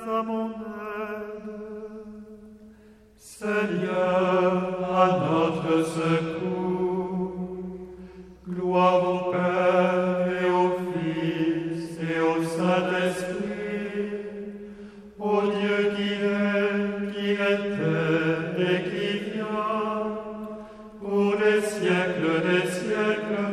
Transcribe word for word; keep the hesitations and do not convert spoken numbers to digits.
à mon aide. Seigneur, à notre secours, gloire au Père et au Fils et au Saint-Esprit, au Dieu qui est, qui était et qui vient, pour les siècles des siècles.